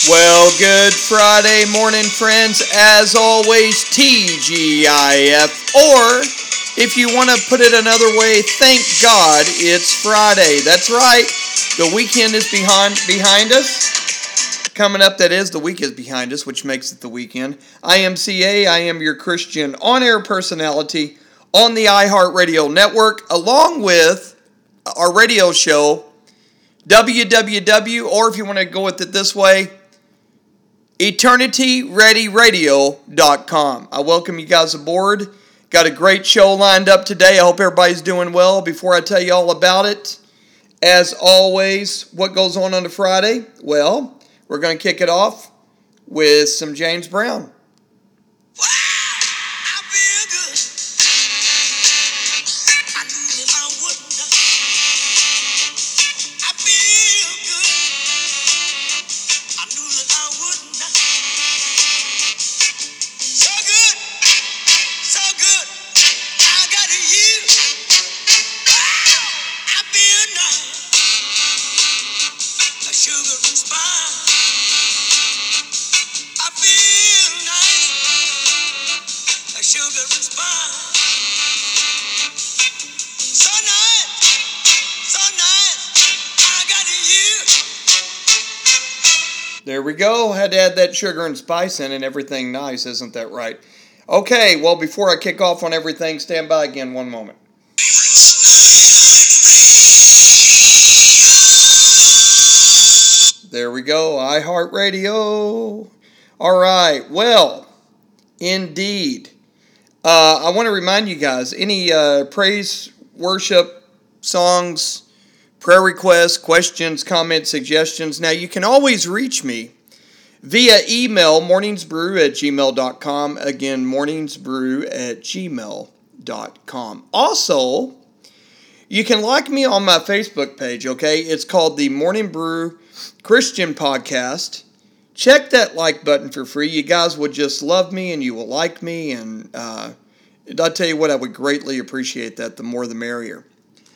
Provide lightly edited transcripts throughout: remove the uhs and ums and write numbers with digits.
Well, good Friday morning, friends. As always, TGIF. Or, if you want to put it another way, thank God it's Friday. That's right. The weekend is behind us. Coming up, that is, the week is behind us, which makes it the weekend. I am CA. I am your Christian on-air personality on the iHeartRadio network, along with our radio show, www, or if you want to go with it this way, EternityReadyRadio.com. I welcome you guys aboard. Got a great show lined up today. I hope everybody's doing well. Before I tell you all about it, as always, what goes on a Friday? Well, we're going to kick it off with some James Brown. There we go. Had to add that sugar and spice in and everything nice, isn't that right? Okay, well, before I kick off on everything, stand by again one moment. There we go, iHeartRadio. All right, well, indeed. I want to remind you guys, any praise, worship, songs, prayer requests, questions, comments, suggestions. Now, you can always reach me via email, morningsbrew@gmail.com. Again, morningsbrew@gmail.com. Also, you can like me on my Facebook page, okay? It's called the Morning Brew Christian Podcast. Check that like button for free. You guys would just love me and you will like me. And I'll tell you what, I would greatly appreciate that. The more the merrier.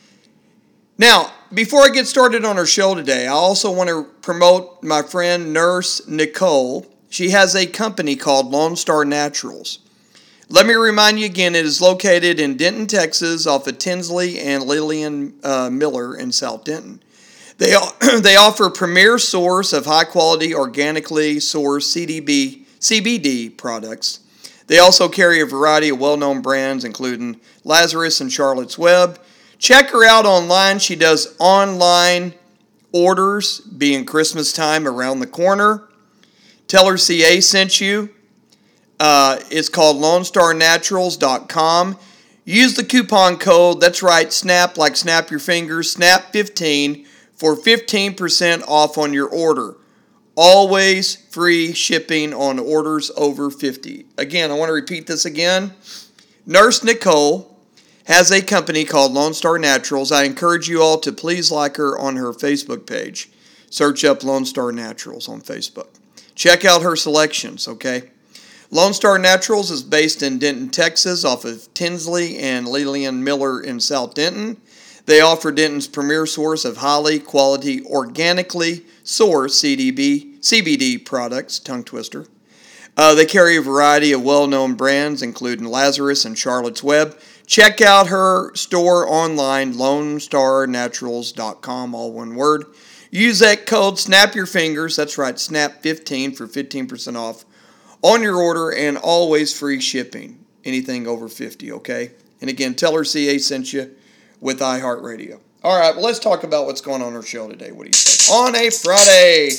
Now, before I get started on our show today, I also want to promote my friend Nurse Nicole. She has a company called Lone Star Naturals. Let me remind you again, it is located in Denton, Texas, off of Tinsley and Lillian Miller in South Denton. They offer a premier source of high-quality, organically sourced CBD products. They also carry a variety of well-known brands, including Lazarus and Charlotte's Web. Check her out online. She does online orders, being Christmas time around the corner. Tell her CA sent you. It's called LoneStarNaturals.com. Use the coupon code, that's right, SNAP, like snap your fingers, SNAP15 for 15% off on your order. Always free shipping on orders over 50. Again, I want to repeat this again. Nurse Nicole has a company called Lone Star Naturals. I encourage you all to please like her on her Facebook page. Search up Lone Star Naturals on Facebook. Check out her selections, okay? Lone Star Naturals is based in Denton, Texas, off of Tinsley and Lillian Miller in South Denton. They offer Denton's premier source of highly quality, organically sourced CBD products, tongue twister. They carry a variety of well-known brands, including Lazarus and Charlotte's Web. Check out her store online, LoneStarNaturals.com, all one word. Use that code, snap your fingers, that's right, SNAP15 for 15% off on your order, and always free shipping, anything over 50, okay? And again, tell her CA sent you with iHeartRadio. All right, well, let's talk about what's going on our show today. What do you say? On a Friday.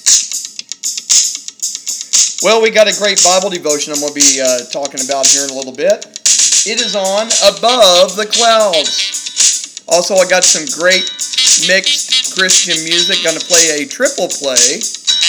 Well, we got a great Bible devotion I'm going to be talking about here in a little bit. It is on Above the Clouds. Also, I got some great mixed Christian music. Going to play a triple play.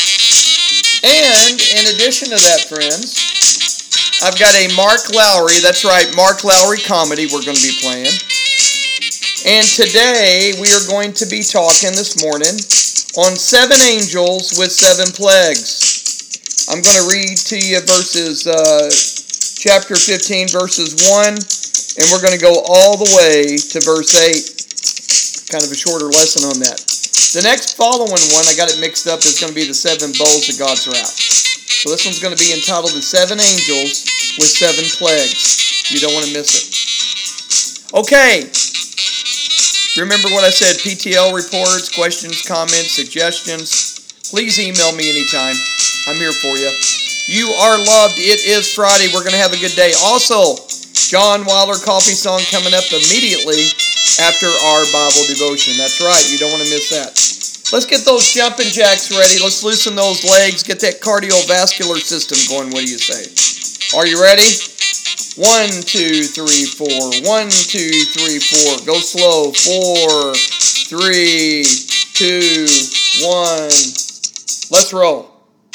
And in addition to that, friends, I've got a Mark Lowry. That's right, Mark Lowry comedy we're going to be playing. And today we are going to be talking this morning on 7 angels with 7 plagues. I'm going to read to you chapter 15, verses 1, and we're going to go all the way to verse 8. Kind of a shorter lesson on that. The next following one, I got it mixed up, is going to be the 7 bowls of God's wrath. So this one's going to be entitled The 7 Angels with 7 Plagues. You don't want to miss it. Okay. Remember what I said, PTL reports, questions, comments, suggestions. Please email me anytime. I'm here for you. You are loved. It is Friday. We're going to have a good day. Also, John Wilder Coffee Song coming up immediately after our Bible devotion. That's right. You don't want to miss that. Let's get those jumping jacks ready. Let's loosen those legs. Get that cardiovascular system going. What do you say? Are you ready? 1, 2, 3, 4. 1, 2, 3, 4. Go slow. 4, 3, 2, 1. Let's roll.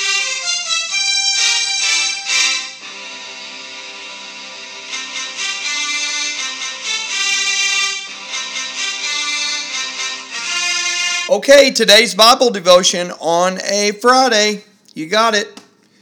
Okay, today's Bible devotion on a Friday. You got it.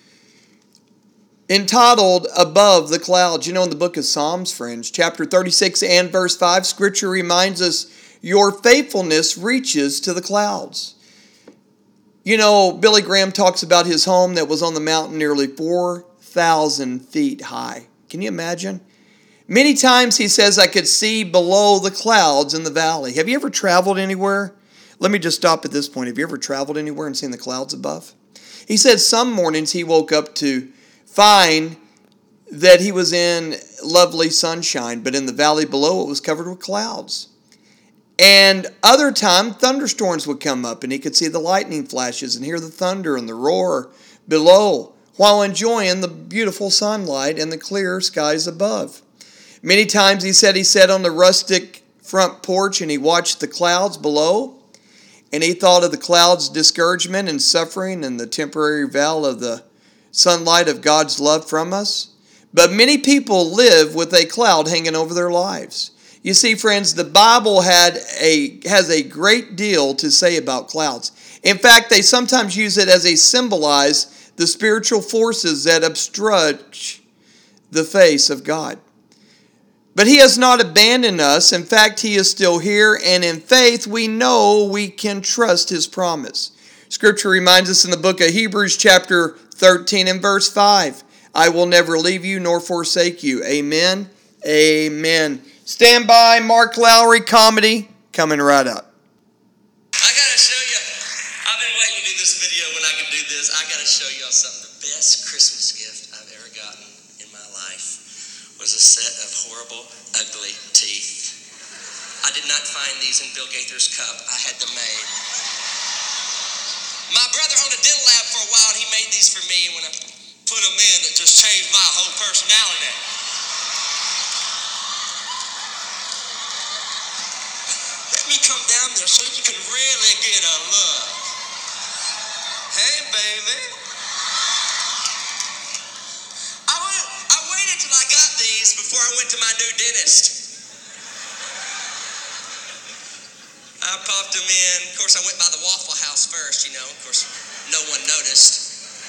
Entitled Above the Clouds. You know, in the book of Psalms, friends, chapter 36 and verse 5, Scripture reminds us, your faithfulness reaches to the clouds. You know, Billy Graham talks about his home that was on the mountain nearly 4,000 feet high. Can you imagine? Many times he says, I could see below the clouds in the valley. Have you ever traveled anywhere? Let me just stop at this point. Have you ever traveled anywhere and seen the clouds above? He said some mornings he woke up to find that he was in lovely sunshine, but in the valley below it was covered with clouds. And other times thunderstorms would come up and he could see the lightning flashes and hear the thunder and the roar below while enjoying the beautiful sunlight and the clear skies above. Many times he said he sat on the rustic front porch and he watched the clouds below. And he thought of the clouds' discouragement and suffering and the temporary veil of the sunlight of God's love from us. But many people live with a cloud hanging over their lives. You see, friends, the Bible has a great deal to say about clouds. In fact, they sometimes use it as a symbolize the spiritual forces that obstruct the face of God. But he has not abandoned us. In fact, he is still here, and in faith we know we can trust his promise. Scripture reminds us in the book of Hebrews chapter 13 and verse 5, I will never leave you nor forsake you. Amen. Amen. Stand by, Mark Lowry comedy coming right up. I got to show you. I've been waiting to do this video when I can do this. I got to show y'all something. The best Christmas gift I've ever gotten in my life was a set of horrible, ugly teeth. I did not find these in Bill Gaither's cup. I had them made. My brother owned a dental lab for a while, and he made these for me, and when I put them in, it just changed my whole personality. Let me come down there so you can really get a look. Hey, baby. I waited till I got these before I went to my new dentist. I popped them in. Of course, I went by the Waffle House first, you know. Of course, no one noticed.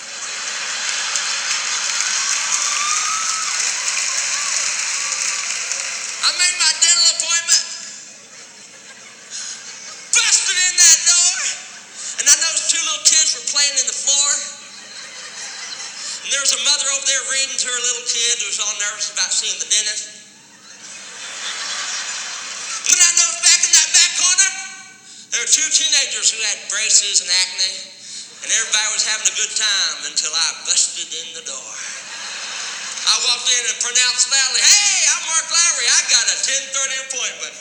I made my dental appointment. Busted in that door. And I noticed 2 little kids were playing in the floor. And there was a mother over there reading to her little kid who was all nervous about seeing the dentist. And then I noticed back in that back corner, there were 2 teenagers who had braces and acne, and everybody was having a good time until I busted in the door. I walked in and pronounced loudly, hey, I'm Mark Lowry. I got a 10:30 appointment.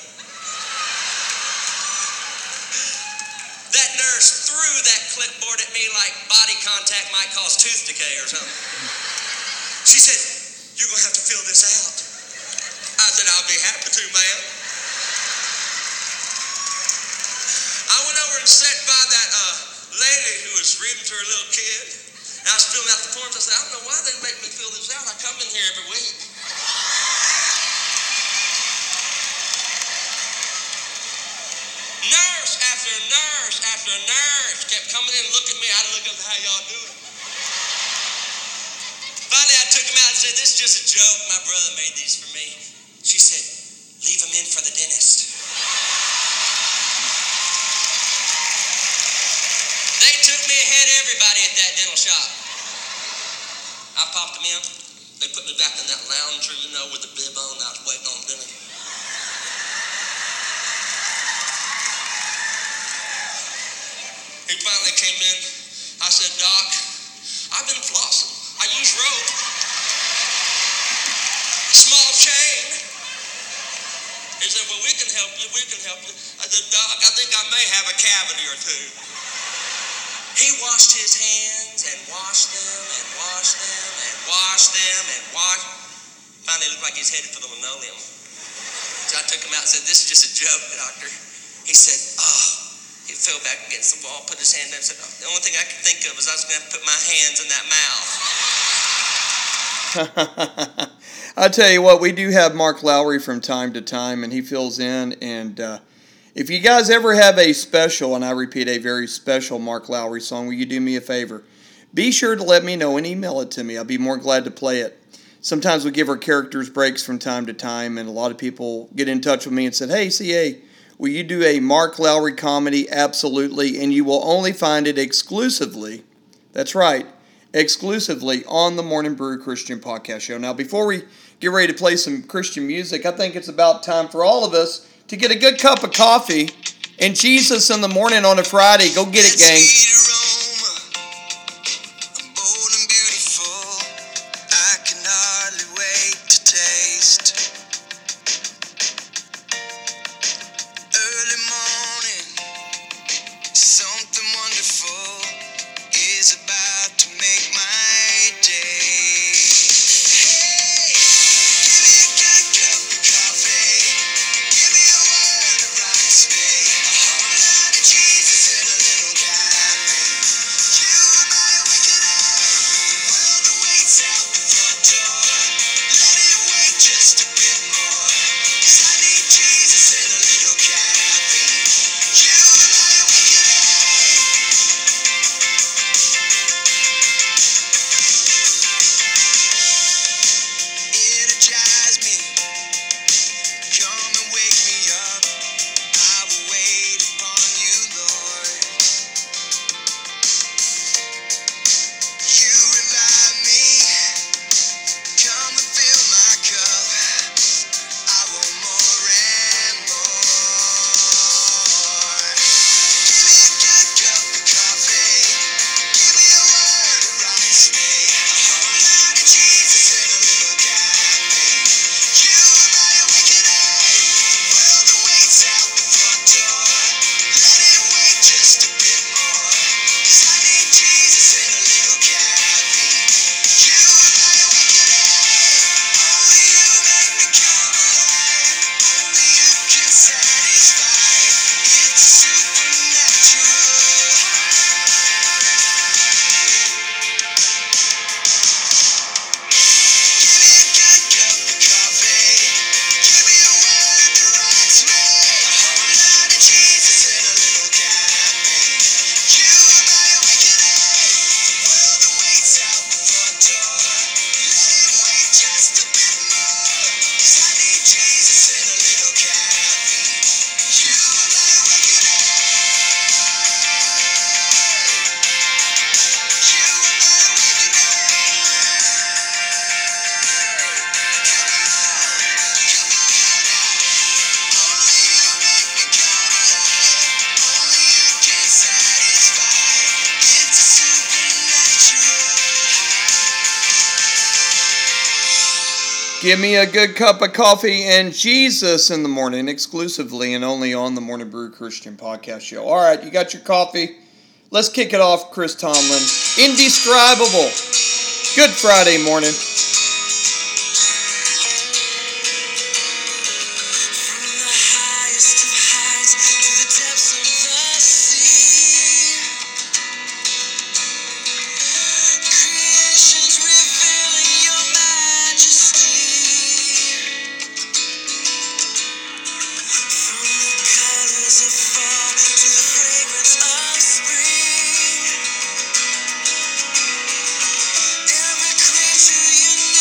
That nurse threw that clipboard at me like body contact might cause tooth decay or something. She said, you're going to have to fill this out. I said, I'll be happy to, ma'am. I went over and sat by that lady who was reading to her little kid. And I was filling out the forms. I said, I don't know why they make me fill this out. I come in here every week. Nurse after nurse after nurse kept coming in and looking at me. I look up, how y'all doing? Finally, I took him out and said, this is just a joke. My brother made these for me. She said, leave him in for the dentist. everybody at that dental shop. I popped them in. They put me back in that lounger, with the bib on. I was waiting on dinner. He finally came in. I said, Doc, I've been flossing. I use rope. Small chain. He said, well, we can help you. I said, Doc, I think I may have a cavity or two. He washed his hands and washed them and washed them and washed them and washed. Finally, it looked like he was headed for the linoleum. So I took him out and said, this is just a joke, doctor. He said, he fell back against the wall, put his hand down and said, the only thing I could think of is I was going to have to put my hands in that mouth. I tell you what, we do have Mark Lowry from time to time, and he fills in. And if you guys ever have a special, and I repeat, a very special Mark Lowry song, will you do me a favor? Be sure to let me know and email it to me. I'll be more glad to play it. Sometimes we give our characters breaks from time to time, and a lot of people get in touch with me and said, hey, CA, will you do a Mark Lowry comedy? Absolutely, and you will only find it exclusively, that's right, exclusively on the Morning Brew Christian Podcast Show. Now, before we get ready to play some Christian music, I think it's about time for all of us to get a good cup of coffee and Jesus in the morning on a Friday. Go get it, gang. Give me a good cup of coffee and Jesus in the morning, exclusively and only on the Morning Brew Christian Podcast Show. All right, you got your coffee. Let's kick it off, Chris Tomlin. Indescribable. Good Friday morning. Every creature you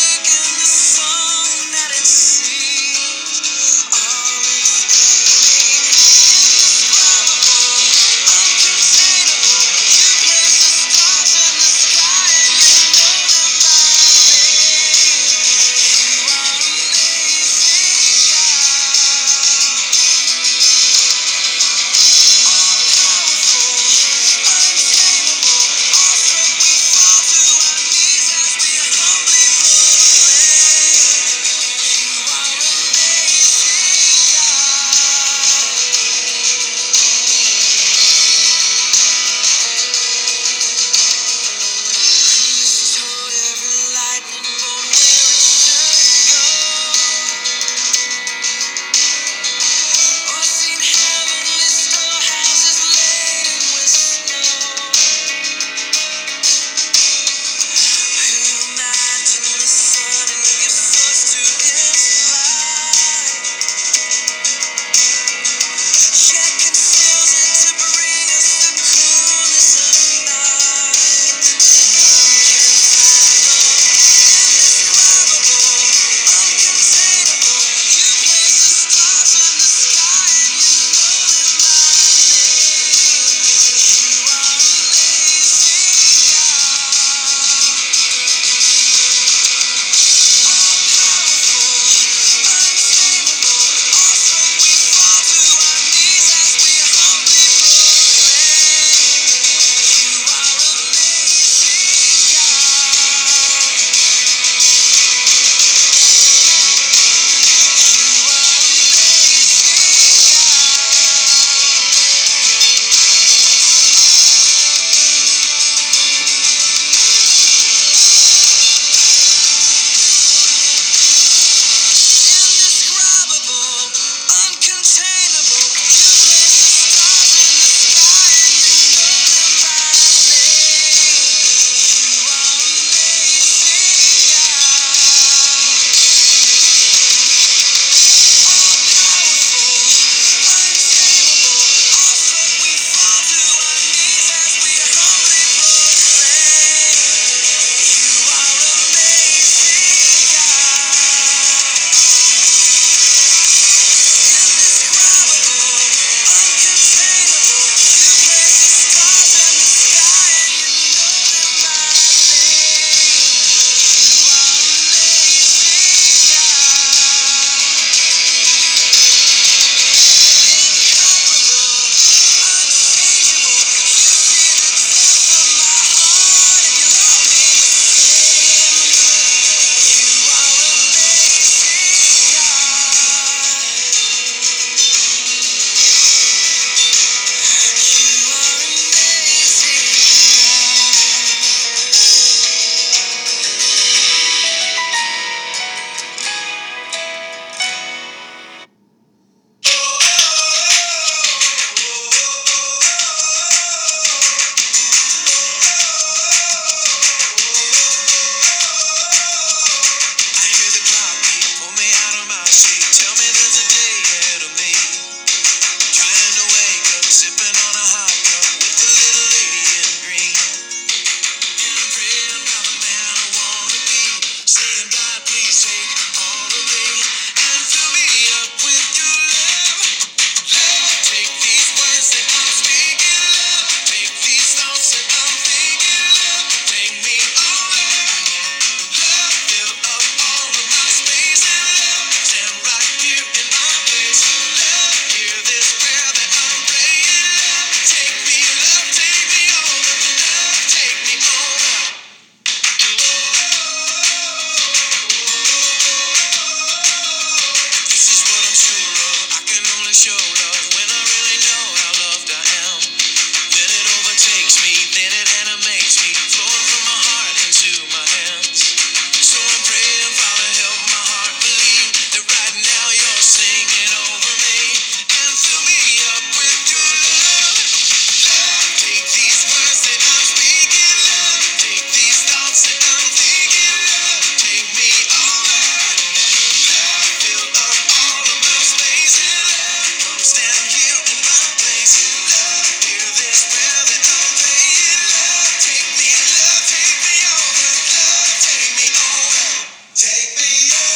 wanna show love when I really know how loved I am. Then it overtakes me, then it animates me, flowing from my heart into my hands. So I'm praying, Father, help my heart believe that right now you're singing over me and fill me up with your love. Love, take these words that I'm speaking, love, take these thoughts that I'm thinking, love, take me over. Love, fill up all of my space and love, come stand here in my place. Love, hear this prayer that I'm praying. Love, take me over. Love, take me over. Take me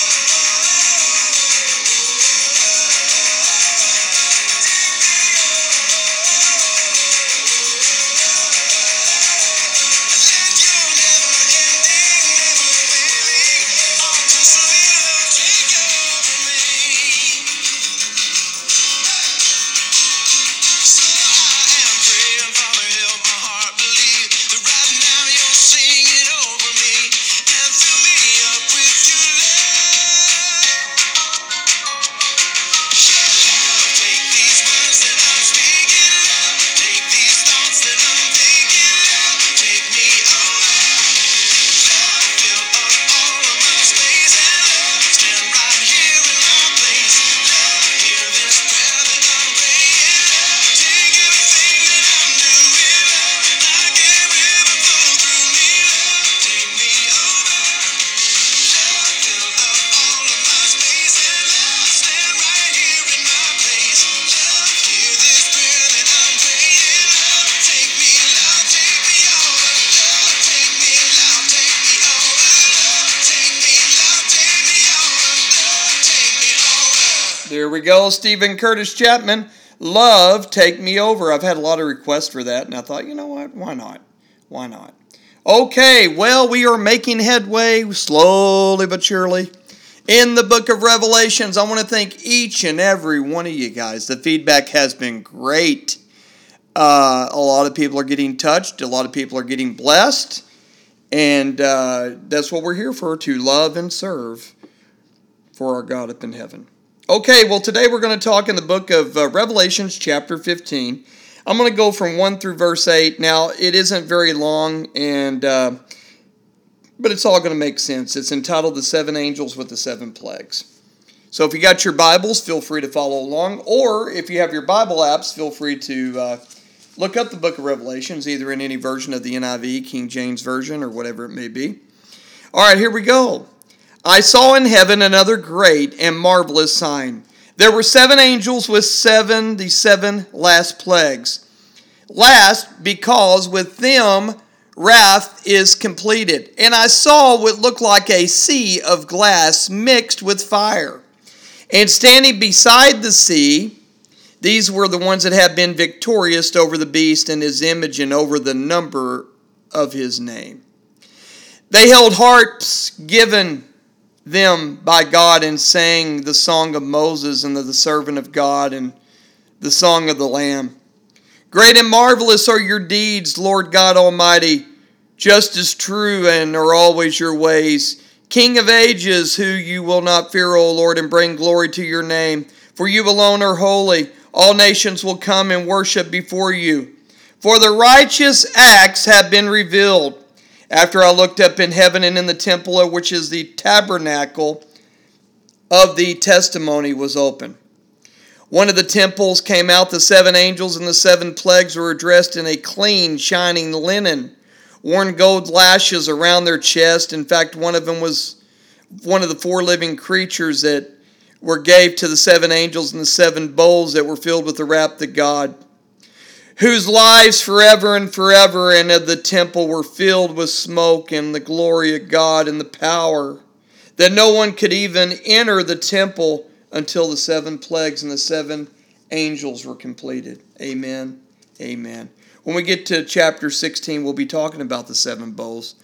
Let your never-ending, never-failing, all-consuming love take over me. So I am praying, Father, help my heart believe that right now you're singing over me and fill me up with your love. Your love, take these words that I'm speaking, love, take these thoughts that I'm thinking, love, take me over. Love, fill up all of my space and love, stand right here in my place. Love, hear this prayer that I'm praying. Love, take everything that I'm doing. Love, like a river flow through me. Love, take me over. Love, fill up all of my space and love, stand right here in my place. Love, hear this prayer that I'm praying. Love, take me over. Love, take me, love, take me over. Love, take me, love, take me over. Love, take me over. There we go, Stephen Curtis Chapman. Love, take me over. I've had a lot of requests for that, and I thought, you know what? Why not? Why not? Okay, well, we are making headway slowly but surely in the book of Revelations. I want to thank each and every one of you guys. The feedback has been great. A lot of people are getting touched. A lot of people are getting blessed. And that's what we're here for, to love and serve for our God up in heaven. Okay, well, today we're going to talk in the book of Revelations chapter 15. I'm going to go from 1 through verse 8. Now, it isn't very long, and but it's all going to make sense. It's entitled The Seven Angels with the Seven Plagues. So if you got your Bibles, feel free to follow along. Or if you have your Bible apps, feel free to look up the book of Revelations, either in any version of the NIV, King James Version, or whatever it may be. All right, here we go. I saw in heaven another great and marvelous sign. There were 7 angels with the 7 last plagues. Last, because with them wrath is completed. And I saw what looked like a sea of glass mixed with fire. And standing beside the sea, these were the ones that had been victorious over the beast and his image and over the number of his name. They held harps given them by God and sang the song of Moses and of the servant of God and the song of the Lamb. Great and marvelous are your deeds, Lord God Almighty. Just as true and are always your ways. King of ages, who you will not fear, O Lord, and bring glory to your name. For you alone are holy. All nations will come and worship before you. For the righteous acts have been revealed. After I looked up in heaven and in the temple, which is the tabernacle of the testimony, was open. One of the temples came out, the 7 angels and the 7 plagues were dressed in a clean, shining linen, worn gold lashes around their chest. In fact, one of them was one of the 4 living creatures that were gave to the 7 angels and the 7 bowls that were filled with the wrath of God, whose lives forever and forever, and of the temple were filled with smoke and the glory of God and the power, that no one could even enter the temple until the 7 plagues and the 7 angels were completed. Amen. Amen. When we get to chapter 16, we'll be talking about the 7 bowls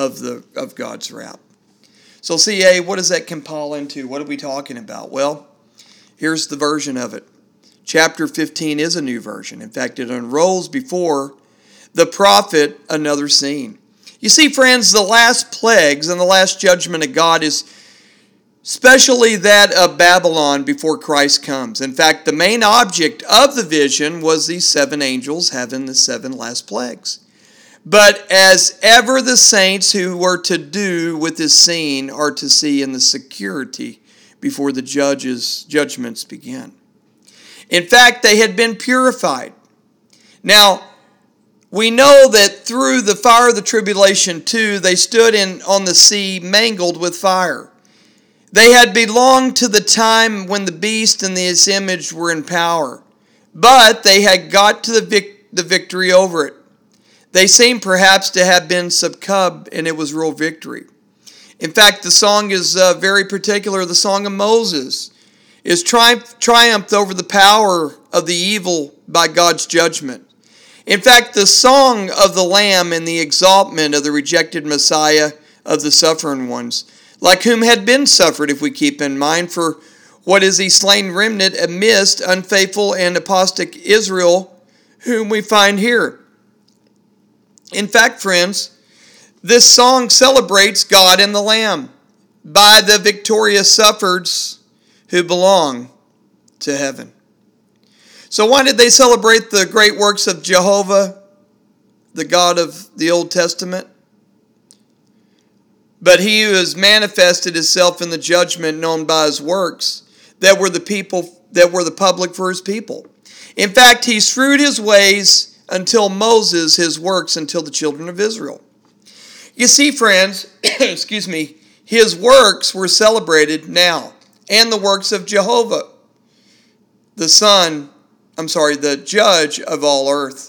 of God's wrath. So CA, what does that compile into? What are we talking about? Well, here's the version of it. Chapter 15 is a new version. In fact, it unrolls before the prophet another scene. You see, friends, the last plagues and the last judgment of God is especially that of Babylon before Christ comes. In fact, the main object of the vision was these 7 angels having the 7 last plagues. But as ever the saints who were to do with this scene are to see in the security before the judgments begin. In fact, they had been purified. Now, we know that through the fire of the tribulation too, they stood on the sea mangled with fire. They had belonged to the time when the beast and his image were in power, but they had got to the victory over it. They seem perhaps to have been succumbed, and it was real victory. In fact, the song is very particular. The song of Moses is triumphed over the power of the evil by God's judgment. In fact, the song of the Lamb and the exaltment of the rejected Messiah of the suffering ones, like whom had been suffered, if we keep in mind, for what is he slain remnant amidst unfaithful and apostate Israel, whom we find here. In fact, friends, this song celebrates God and the Lamb by the victorious sufferers who belong to heaven. So why did they celebrate the great works of Jehovah, the God of the Old Testament? But he who has manifested himself in the judgment known by his works, that were the public for his people. In fact, he shrewd his ways until Moses, his works until the children of Israel. You see, friends, his works were celebrated now, and the works of Jehovah, the judge of all earth.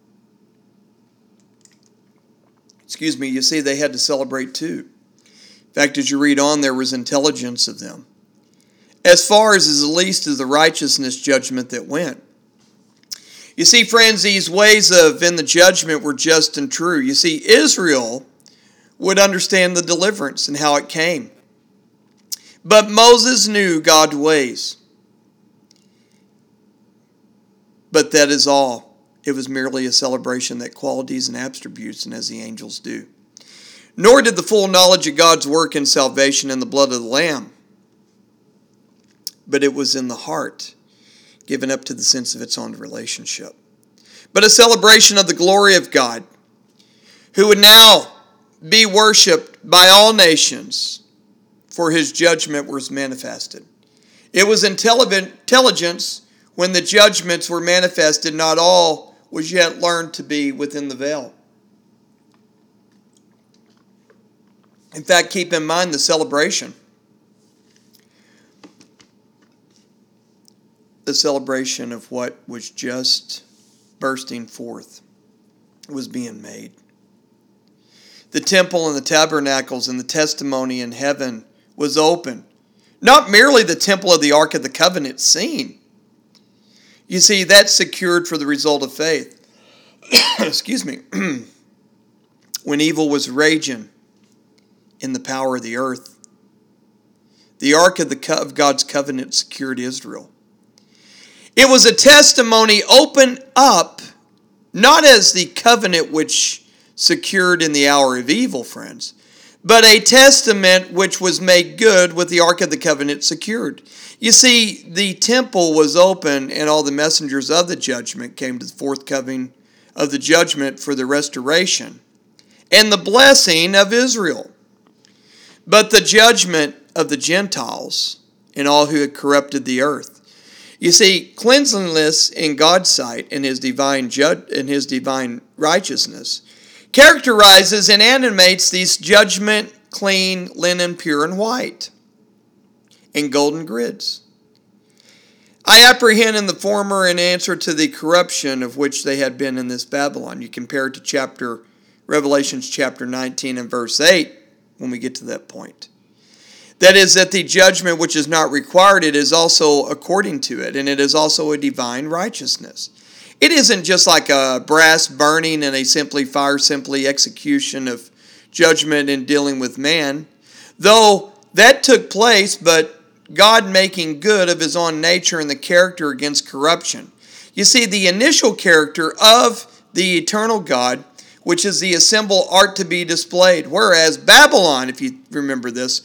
You see, they had to celebrate too. In fact, as you read on, there was intelligence of them. As far as is the least of the righteousness judgment that went. You see, friends, these ways in the judgment were just and true. You see, Israel would understand the deliverance and how it came. But Moses knew God's ways. But that is all. It was merely a celebration that qualities and attributes, and as the angels do. Nor did the full knowledge of God's work in salvation in the blood of the Lamb. But it was in the heart, given up to the sense of its own relationship. But a celebration of the glory of God, who would now be worshipped by all nations, for his judgment was manifested. It was intelligence when the judgments were manifested, not all was yet learned to be within the veil. In fact, keep in mind the celebration. The celebration of what was just bursting forth was being made. The temple and the tabernacles and the testimony in heaven was open. Not merely the temple of the Ark of the Covenant seen. You see, that's secured for the result of faith. When evil was raging in the power of the earth, the Ark of God's covenant secured Israel. It was a testimony opened up, not as the covenant which secured in the hour of evil, friends, but a testament which was made good with the Ark of the Covenant secured. You see, the temple was open, and all the messengers of the judgment came to the forthcoming of the judgment for the restoration and the blessing of Israel. But the judgment of the Gentiles and all who had corrupted the earth. You see, cleanliness in God's sight and his divine righteousness characterizes and animates these judgment, clean, linen, pure, and white, and golden grids. I apprehend in the former in answer to the corruption of which they had been in this Babylon. You compare it to Revelation chapter 19 and verse 8 when we get to that point. That is, that the judgment which is not required, it is also according to it, and it is also a divine righteousness. It isn't just like a brass burning and a simply execution of judgment in dealing with man, though that took place, but God making good of his own nature and the character against corruption. You see, the initial character of the eternal God, which is the assembled art to be displayed, whereas Babylon, if you remember this,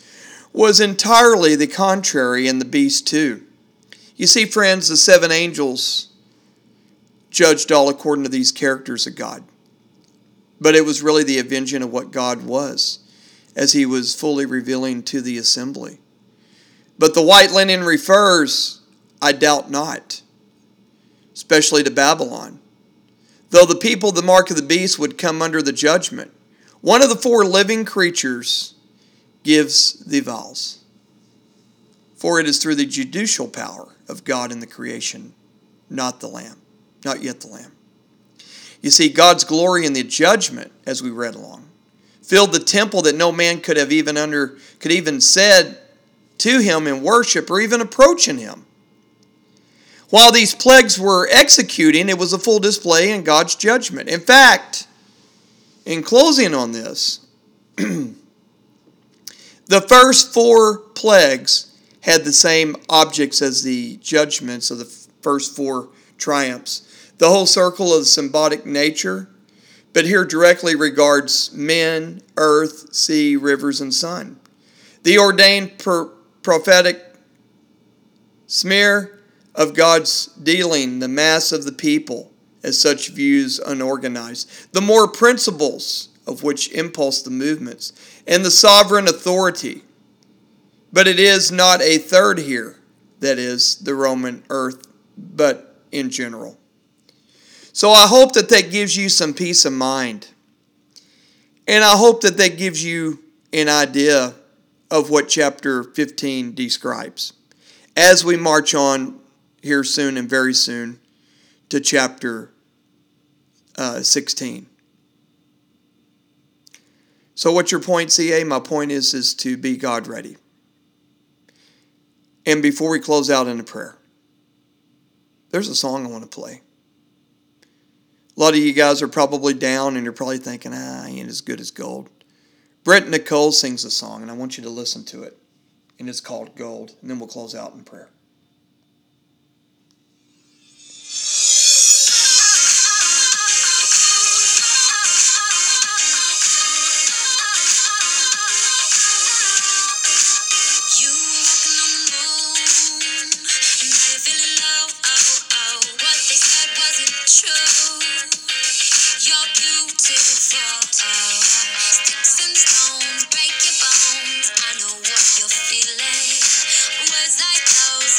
was entirely the contrary in the beast too. You see, friends, the 7 angels judged all according to these characters of God. But it was really the avenging of what God was, as he was fully revealing to the assembly. But the white linen refers, I doubt not, especially to Babylon. Though the people of the mark of the beast would come under the judgment, one of the 4 living creatures gives the vows. For it is through the judicial power of God in the creation, not the Lamb, not yet the Lamb. You see, God's glory in the judgment, as we read along, filled the temple that no man could even said to him in worship or even approaching him. While these plagues were executing, it was a full display in God's judgment. In fact, in closing on this, the first 4 plagues had the same objects as the judgments of the first 4 triumphs. The whole circle of symbolic nature, but here directly regards men, earth, sea, rivers, and sun. The ordained prophetic smear of God's dealing, the mass of the people, as such views unorganized. The more principles of which impulse the movements, and the sovereign authority. But it is not a third here, that is, the Roman earth, but in general. So I hope that gives you some peace of mind. And I hope that gives you an idea of what chapter 15 describes, as we march on here soon and very soon to chapter 16. So what's your point, CA? My point is to be God ready. And before we close out in a prayer, there's a song I want to play. A lot of you guys are probably down and you're probably thinking, I ain't as good as gold. Brent Nicole sings a song and I want you to listen to it. And it's called Gold. And then we'll close out in prayer. Feeling was like those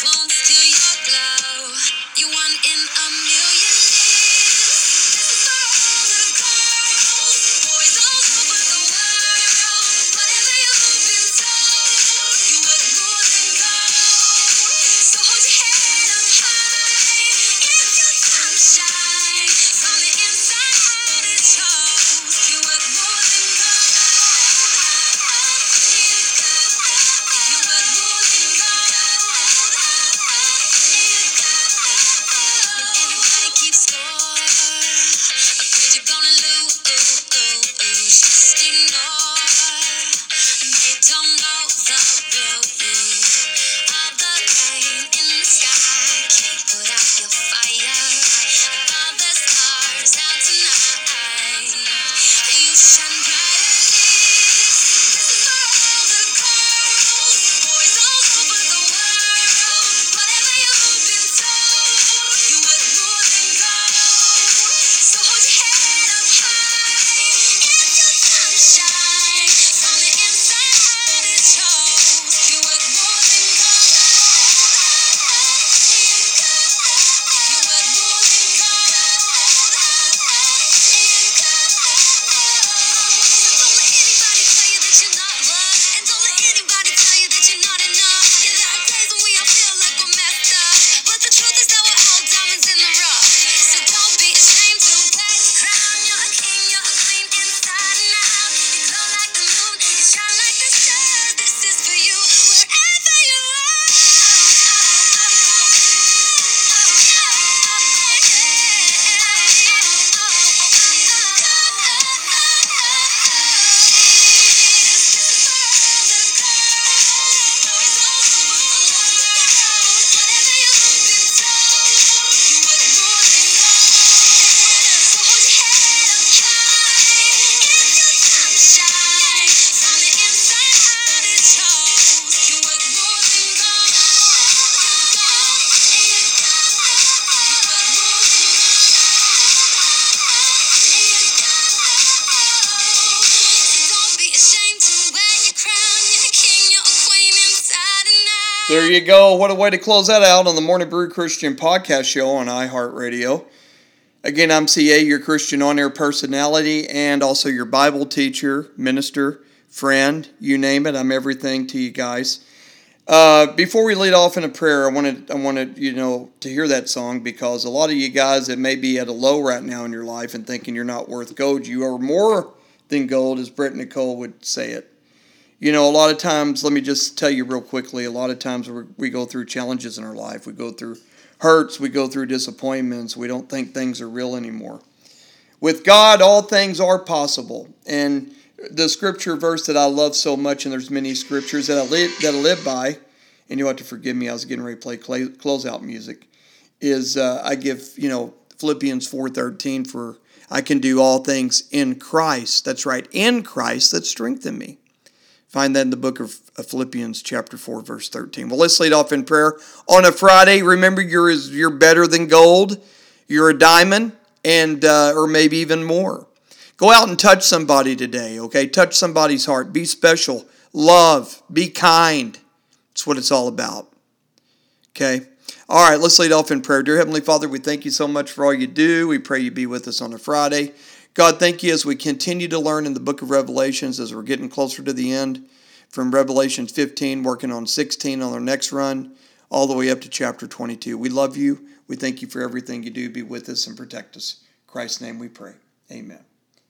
There you go. What a way to close that out on the Morning Brew Christian Podcast Show on iHeartRadio. Again, I'm CA, your Christian on-air personality, and also your Bible teacher, minister, friend, you name it. I'm everything to you guys. Before we lead off in a prayer, I wanted to hear that song, because a lot of you guys that may be at a low right now in your life and thinking you're not worth gold, you are more than gold, as Brett Nicole would say it. You know, a lot of times, let me just tell you real quickly, a lot of times we go through challenges in our life. We go through hurts. We go through disappointments. We don't think things are real anymore. With God, all things are possible. And the scripture verse that I love so much, and there's many scriptures that I live by, and you'll have to forgive me, I was getting ready to play closeout music, is I give, Philippians 4:13, for I can do all things in Christ. That's right, in Christ that strengthen me. Find that in the book of Philippians chapter 4, verse 13. Well, let's lead off in prayer. On a Friday, remember you're better than gold. You're a diamond, and or maybe even more. Go out and touch somebody today, okay? Touch somebody's heart. Be special. Love. Be kind. That's what it's all about, okay? All right, let's lead off in prayer. Dear Heavenly Father, we thank you so much for all you do. We pray you be with us on a Friday. God, thank you as we continue to learn in the book of Revelations, as we're getting closer to the end, from Revelation 15, working on 16 on our next run, all the way up to chapter 22. We love you. We thank you for everything you do. Be with us and protect us. In Christ's name we pray. Amen.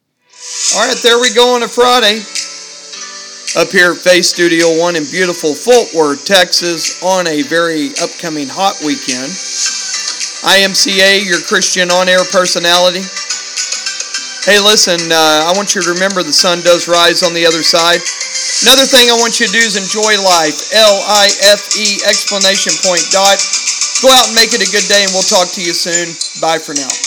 All right, there we go on a Friday. Up here at Faith Studio One in beautiful Fort Worth, Texas, on a very upcoming hot weekend. I am CA, your Christian on-air personality. Hey, listen, I want you to remember the sun does rise on the other side. Another thing I want you to do is enjoy life. LIFE, exclamation point, dot. Go out and make it a good day, and we'll talk to you soon. Bye for now.